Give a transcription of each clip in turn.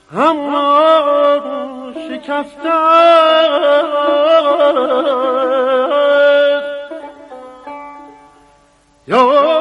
اما شکسته یا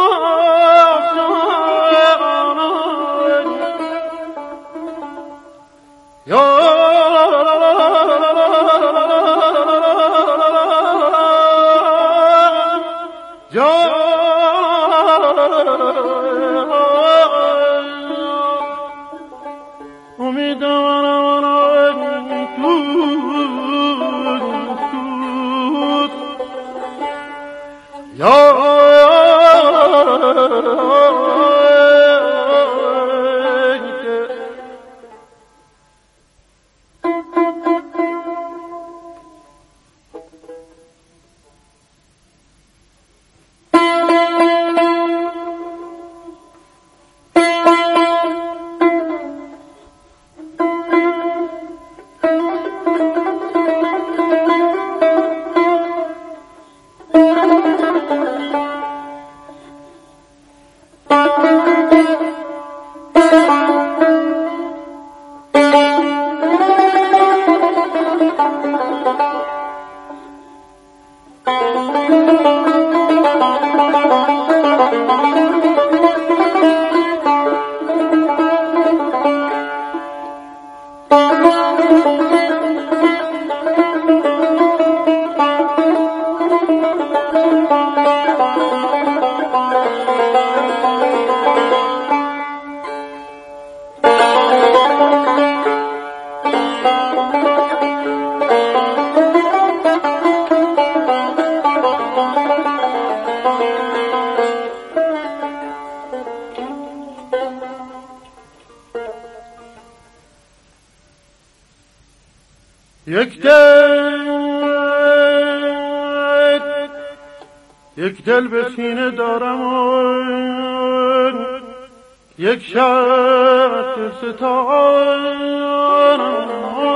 یک دل به سینه دارم و یک شب ستارم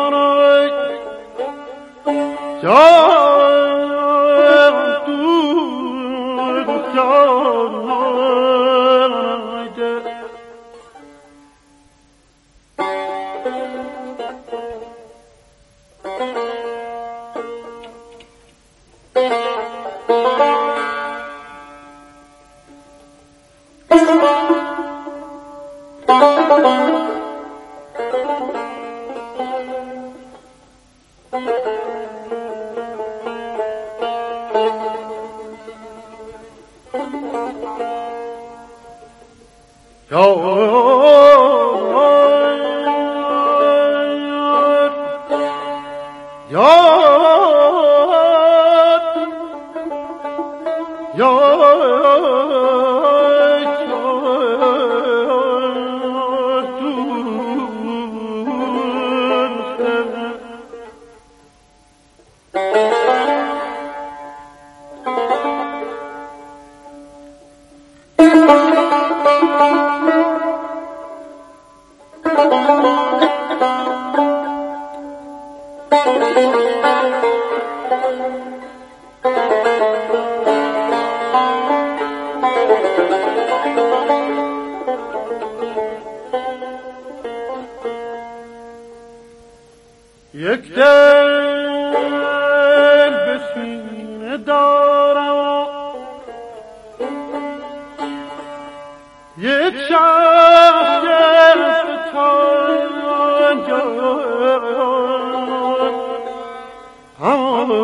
جان تو جان یک دل به سینه دارم یک شب ستارم جان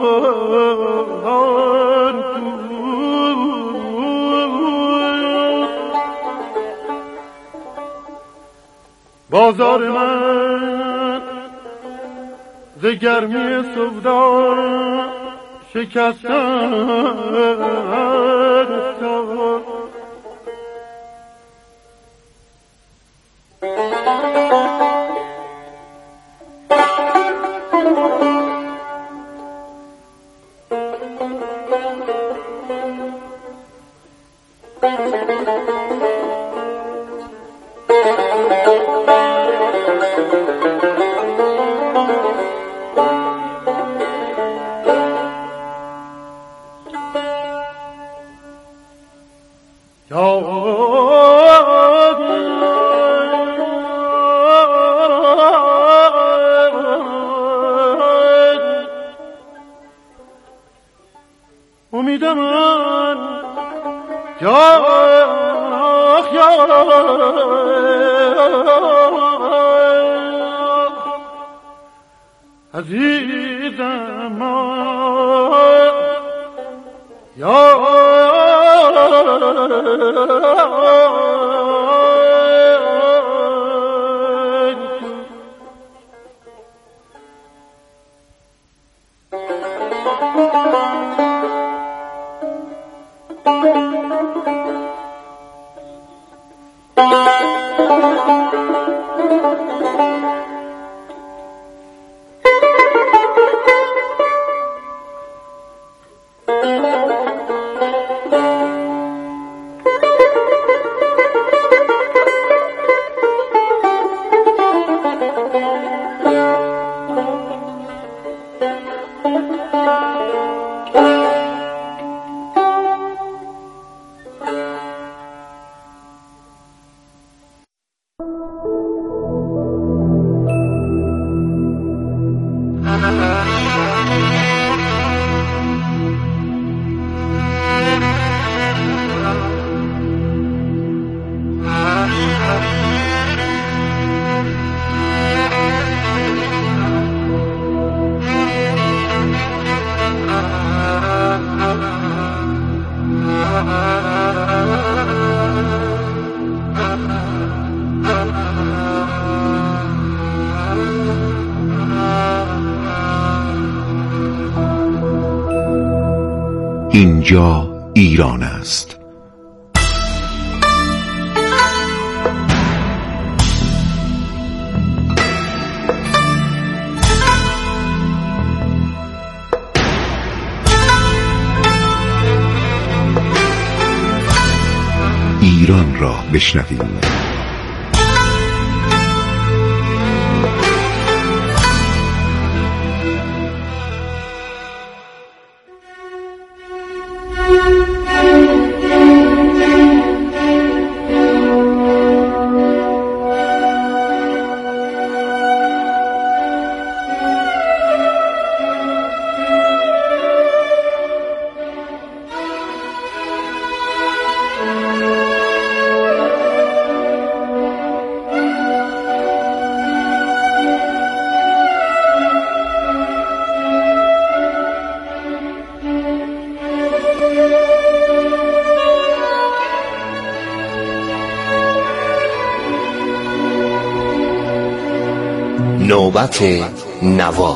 بازار من ز گرمی صبحدم شکستن عزیزم اینجا ایران است. ایران را بشنویم. نوبت نوا.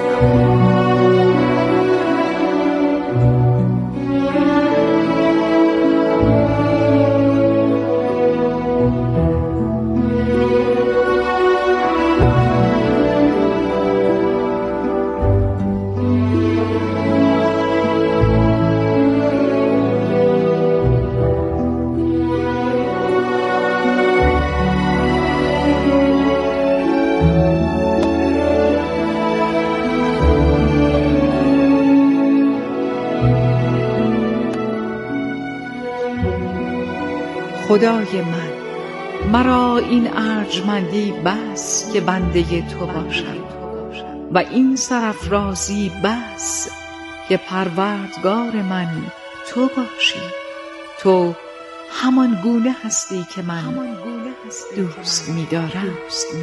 خدای من، مرا این ارجمندی بس که بنده تو باشم و این سرافرازی بس که پروردگار من تو باشی. تو همان گونه هستی که من دوست می‌دارم.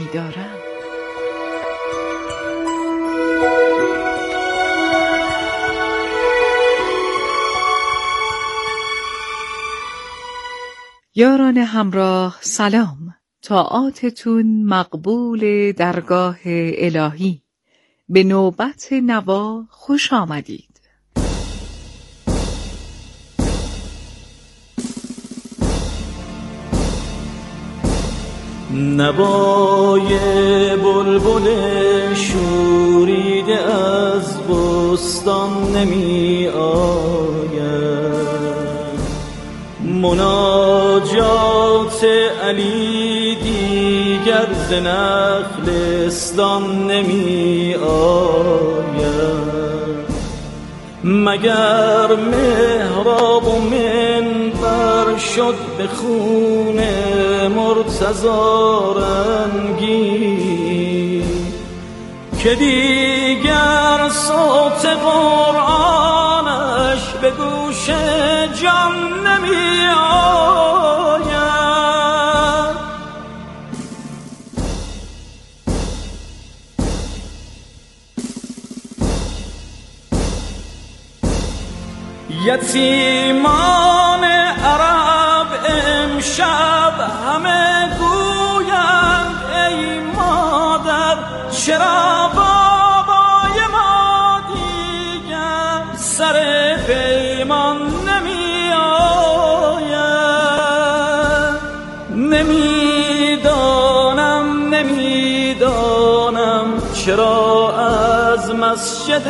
یاران همراه سلام. طاعاتتون مقبول درگاه الهی. به نوبت نوا خوش آمدید. نوای بلبل شوریده از بستان نمی آید، مناجات علی دیگر ز نخلستان نمی آید، مگر محراب و منبر شد به خون مرتضی رنگی، که دیگر صوت قرآنش به گوش جان نمی آید. یتیمان عرب امشب همه گویند ای مادر چرا بابای ما دیگر سر پیمان نمی آید. نمیدانم چرا از مسجد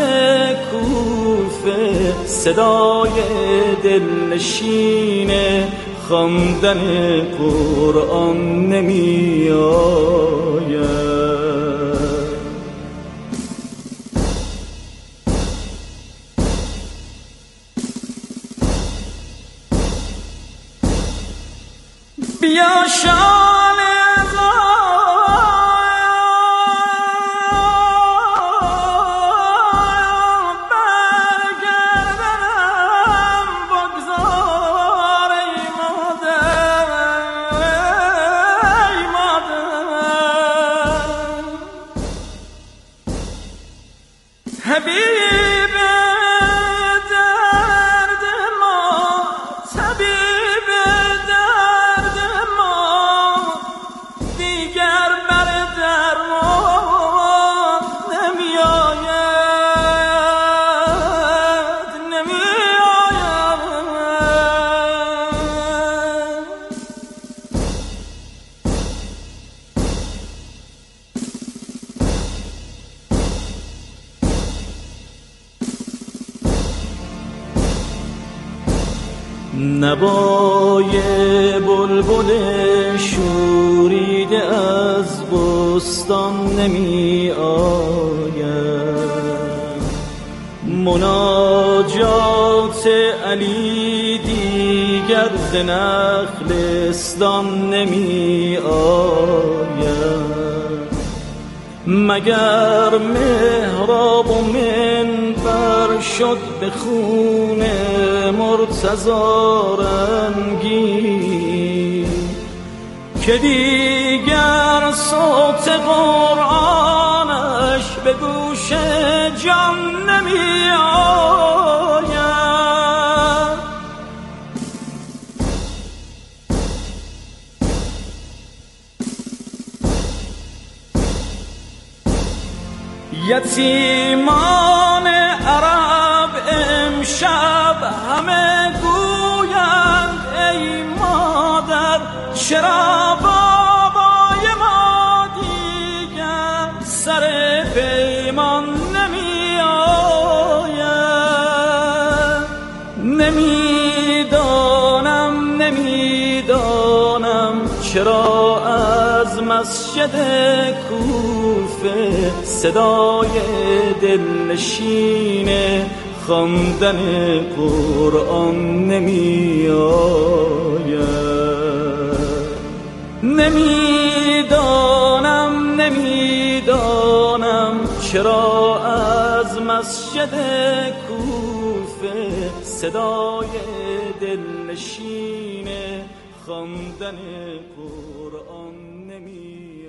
کوفه صدای دلنشین خواندن قرآن نمی آید. بیا شال نوای بلبل شوریده از بستان نمی آید. مناجات علی دیگر ز نخلستان نمی آید. مگر محراب و منبر شد به خون مرتضی رنگی که دیگر صوت قرآنش به گوش جان نمی آید. یتیمان عرب امشب همه گویند ای مادر چرا بابای ما دیگر سر پیمان نمی آید. نمیدانم چرا از مسجد کوفه صدای دلنشین خواندن قرآن نمی آید. نمیدانم چرا از مسجد کوفه صدای دلنشین خواندن قرآن نمی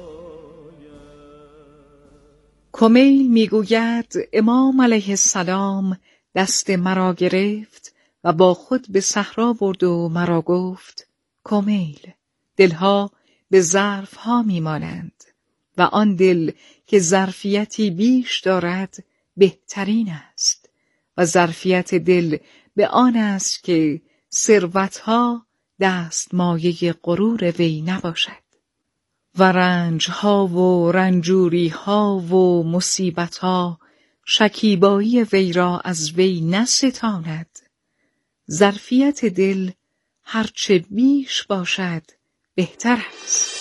آید. کمیل میگوید امام علیه السلام دست مرا گرفت و با خود به صحرا برد و مرا گفت کمیل، دلها به ظرفها میمانند و آن دل که ظرفیتی بیش دارد بهترین است و ظرفیت دل به آن است که ثروتها دست مایه غرور وی نباشد و رنجها و رنجوریها و مصیبتها شکیبایی وی را از وی نستاند. ظرفیت دل هرچه بیش باشد بهتر است.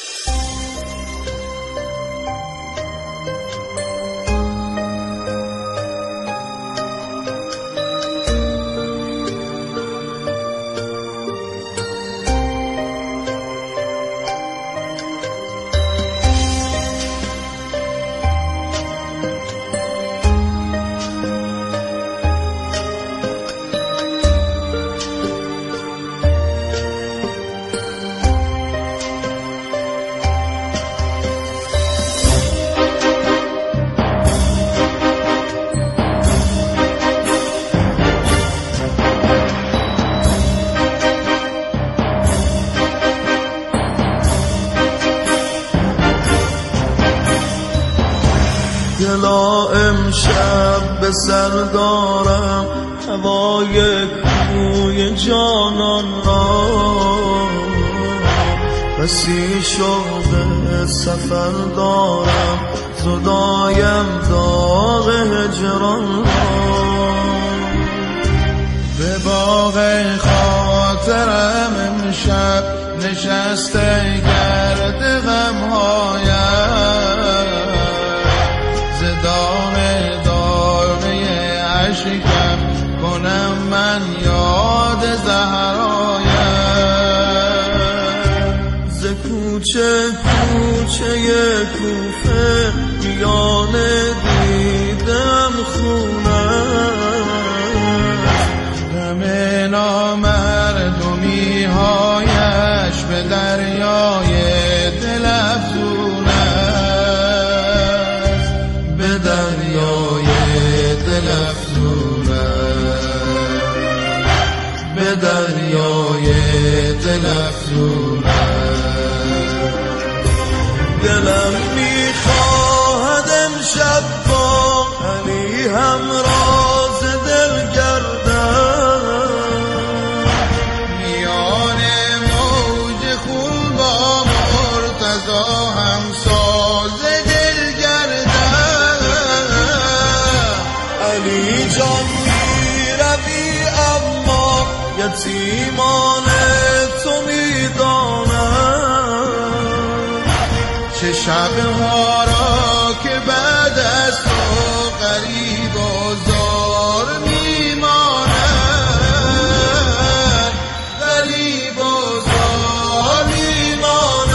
دلا امشب به سر دارم هوای کوی جانان را، بسی شوق سفر دارم زدایم داغ هجران را. به باغ خاطرم امشب نشسته گرد غمهایم، ز داغ داغی عشقم کنم من یاد زهرایم. ز کوچه کوچه کوفه میان دیدم خونم، غم نامردمی هایش به دریای دل افزون است، به دریای دل افزون است، به دریای دل افزون است. دلم میخواهد امشب با علی همراز دل گردم، میان موج خون با مرتضی همساز دل گردم. علی جان میروی اما یتیمان تو میدانم، چه شبها را که بعد از تو غریب و زار میمانم، غریب و زار میمانم.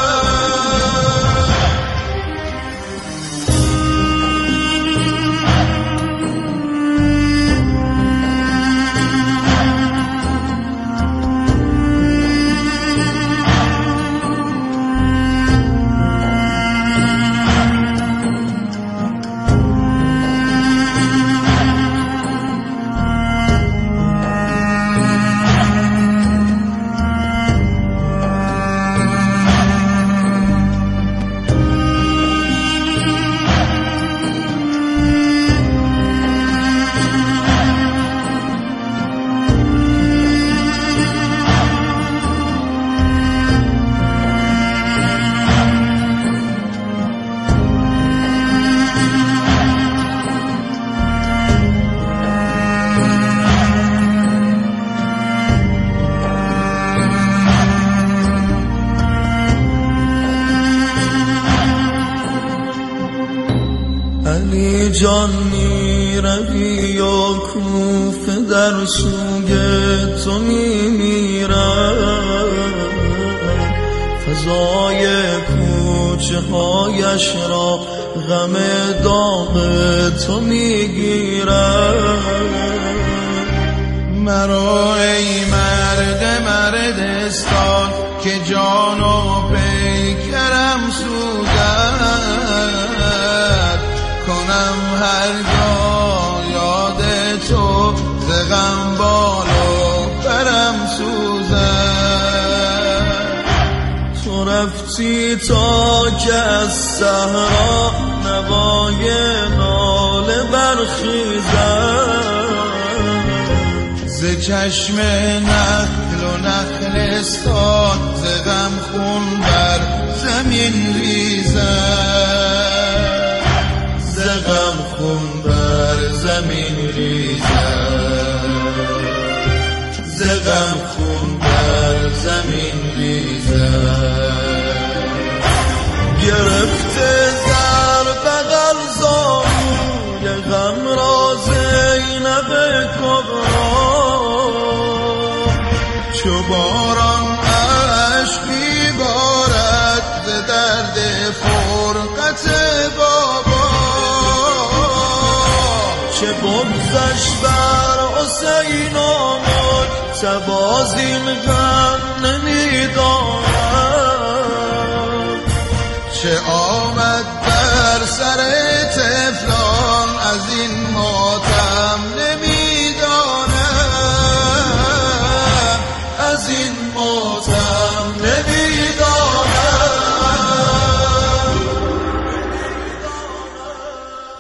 علی جان میروی و کوفه در سوگ تو میمیرم، فضای کوچه هایش را غم داغ تو میگیرم. مرا ای مرد مردستان که جان و پیکرم سوزد، کنم هرگاه یاد تو ز غم بال و برم سوزد. تو رفتی تا که از صحرا نوای ناله برخیزد، ز چشم نخل و نخلستان ز غم خون بر زمین ریزد، ز غم خون بر زمین ریزد، ز غم خون بر زمین ریزد. گرفته در بغل زانوی غم را زینب کبری، چو باران اشکی بارد ز درد فرقت بابا، چه بغضش بر حسین آمد تباز این غم نمیداند، چه آمد بر سر طفلان از این ماتم نمیدانم، از این ماتم نمیدانم.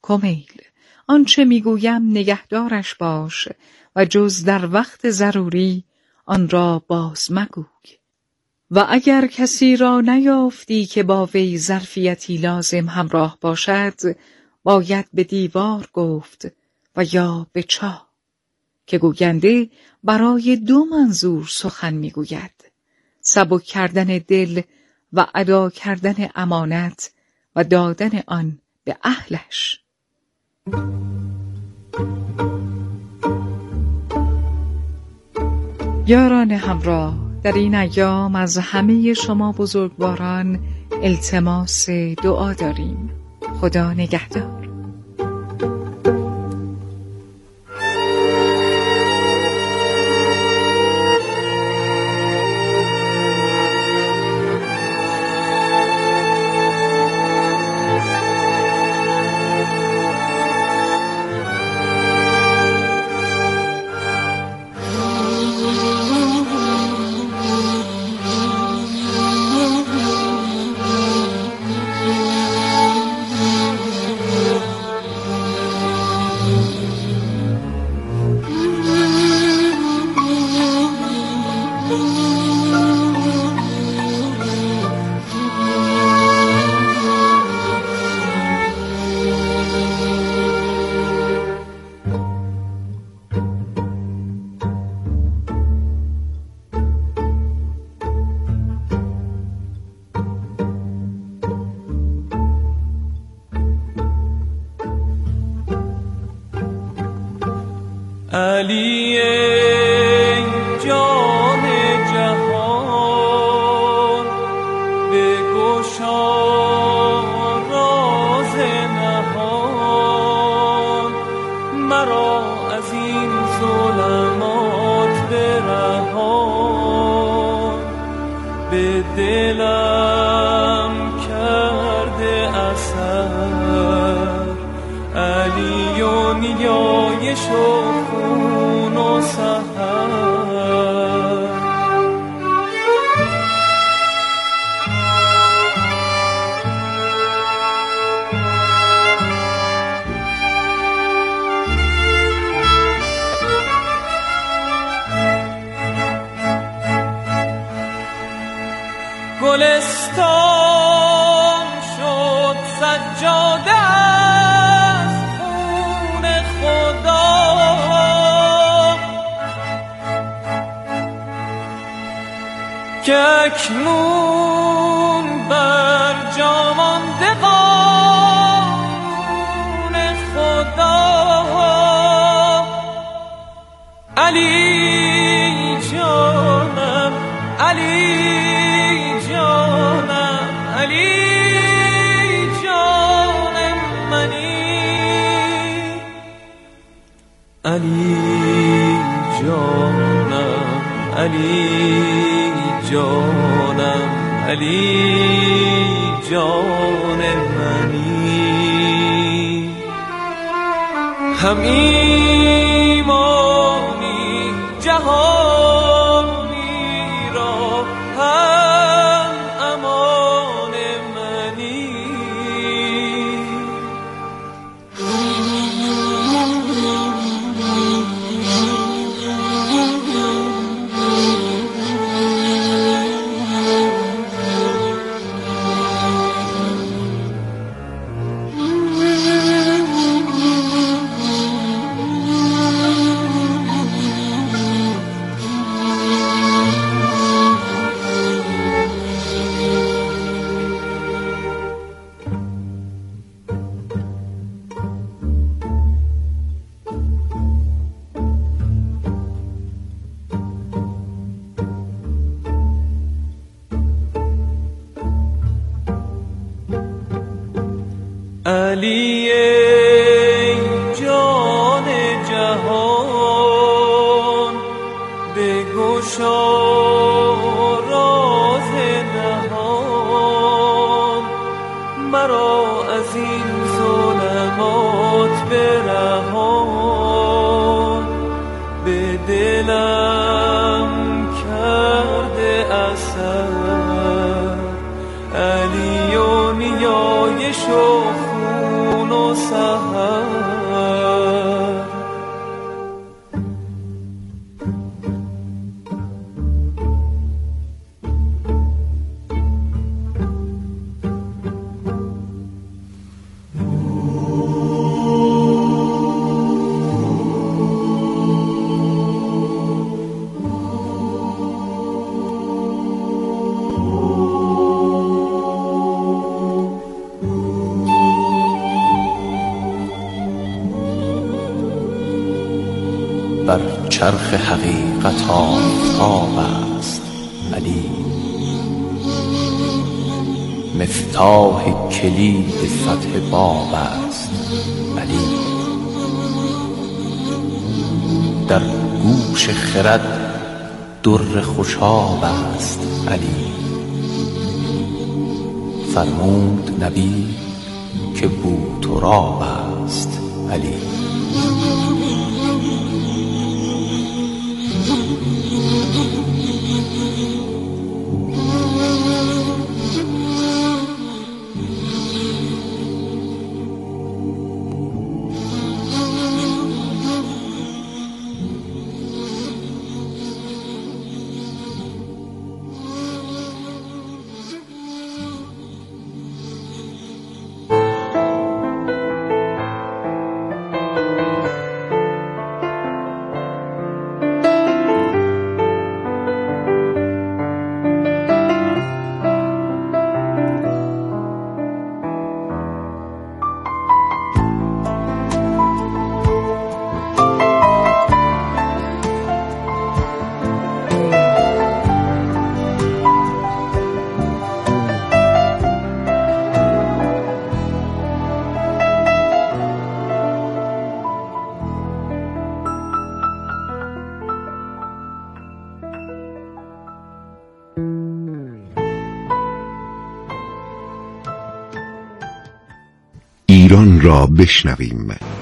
کمیل، آنچه میگویم نگهدارش باش و جز در وقت ضروری آن را باز مگوی. و اگر کسی را نیافتی که با وی ظرفیتی لازم همراه باشد، باید به دیوار گفت و یا به چاه، که گوینده برای دو منظور سخن میگوید: سبک کردن دل و ادا کردن امانت و دادن آن به اهلش. یاران همراه، در این ایام از همه شما بزرگواران التماس دعا داریم. خدا نگهدار. علی ای جان جهان، بگشا راز نهان، مرا از این ظلمات برهان، به دلم کرده اثر علی و نیایش و خون و سحر. گلستان شد سجاده از خون خدا، که اکنون بر جا مانده قانون خدا. علی جانم، علی جانم، علی جان منی، علی جانم، علی جانم، علی جان منی. هم ایمانی جهانی را، هم امان منی. علی ای جان جهان، بگشا راز نهان، مرا از این ظلمات برهان، به دلم کرده اثر علی و نیایش و خون و سحر. بر چرخ حقیقت آفتاب است علی، مفتاح کلید فتح باب است علی. در گوش خرد در خوشاب است علی، فرمود نبی که بو تراب است علی. ایران را بشنویم.